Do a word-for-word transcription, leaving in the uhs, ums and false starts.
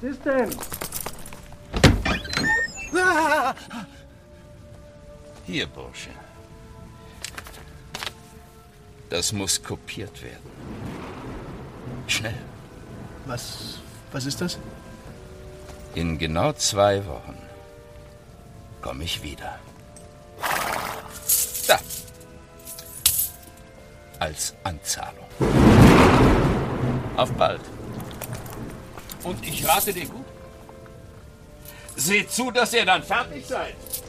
ist denn? Hier, Bursche. Das muss kopiert werden. Schnell. Was, was ist das? In genau zwei Wochen komme ich wieder. Da. Als Anzahlung. Auf bald. Und ich rate dir gut. Seht zu, dass ihr dann fertig seid.